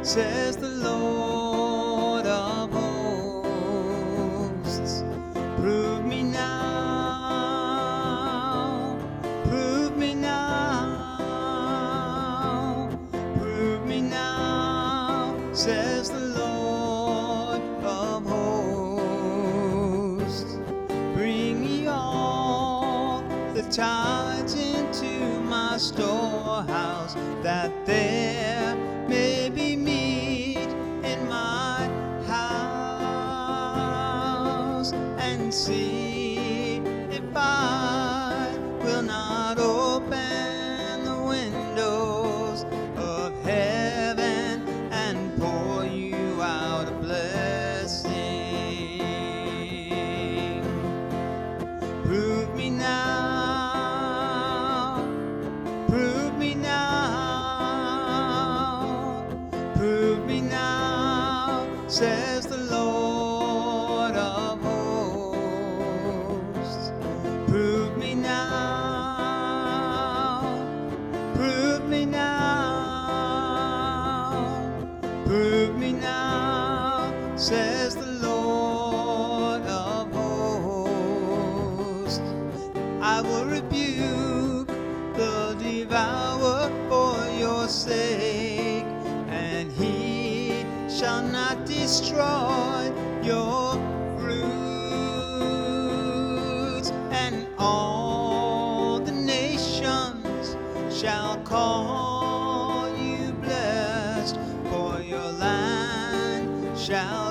says the Lord of hosts. Prove me now, prove me now, prove me now, says the Lord of hosts. Bring me all the tithes into my storehouse, that there may be meat in my house, and see if I will not open the windows of heaven and pour you out a blessing. Prove me now, prove me now, prove me now, says the Lord of hosts. Prove me now, prove me now, prove me now, says the Lord of hosts. I will rebuke the devourer for your sake, and he shall not destroy your fruits, and all the nations shall call you blessed, for your land shall